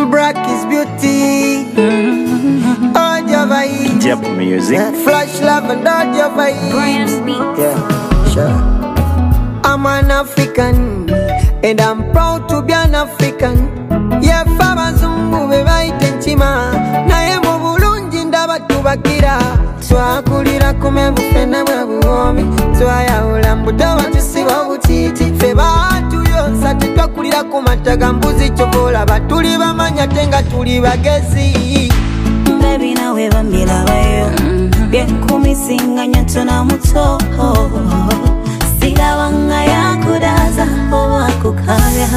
Black is beauty. All your vibes. Jep music. Flash love and all your vibes. Yeah, sure. I'm an African, and I'm proud to be an African. Yeah, Faba Zumbu bebaite nchima, naye mu bulungi ndaba tubakira. Twakulira kumebu fena bwebuwomi, twayawula mbuto batusiba butiti. Fe bantu yonsa tetwakulira ku mataga mbuzi kyovola batuli bamanya tenga tuli bagezi. Baby nawe bambira bayo, byekumisinga nyoto na muto. Silabanga yakudaza oba kukabya.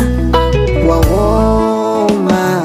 Wawoma,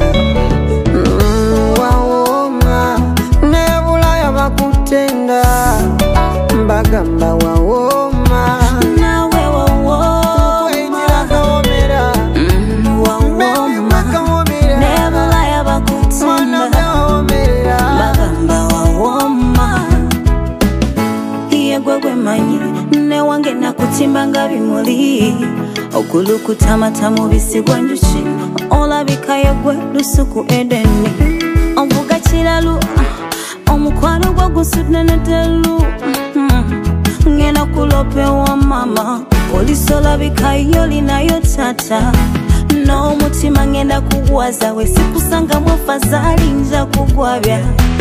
wawoma, nebula yabakutenda, mbagamba wawoma. Nawe wawoma, kwenjira kawomera, wawoma, nebula yabakutenda, mbagamba wawoma. Iye gwe manyi, ne wange nakutimbanga bimuli. Okulukutamata mu bisigwa njuki, olabika yegwe lusuku Edeni. Ovuga kiralu, omukwano gwo gusudde n'eddelu. Ngenda kulope wa mama, poliisi olabika yolinayo tata. N'omutima ngenda kugwaza, we sikusangamu afazali nja kugwabya.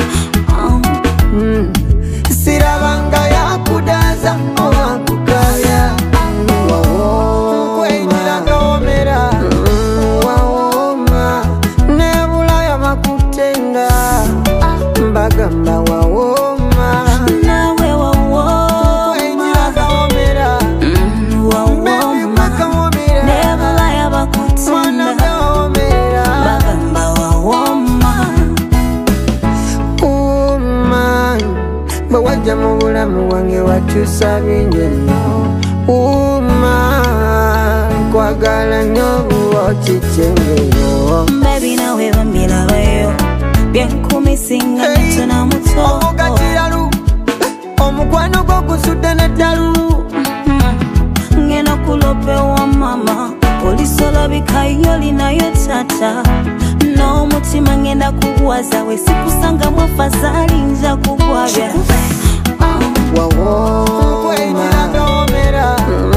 Sirabanga yakudaza oba kukabya. Kwenjira kawomera, wawoma, nebula yabakutenda, mbagamba wawoma. Nawe wawoma, kwenjira kawomera, wawoma, nebula yabakutenda, mbagamba wawoma. Bwe wajja mu bulamu wange wakyusa bingi nnyo. Kwagala nnyo buwokikyengeyo. Baby nawe bambira bayo, byekumisinga nyoto na muto. Ovuga kiralu, omukwano gwo gusudde n'eddalu. Ngenda kulope wa mama, poliisi olabika yolinayo tata. N'omutima ngenda kugwaza, we sikusangamu afazali nja kugwabya. Wawoma,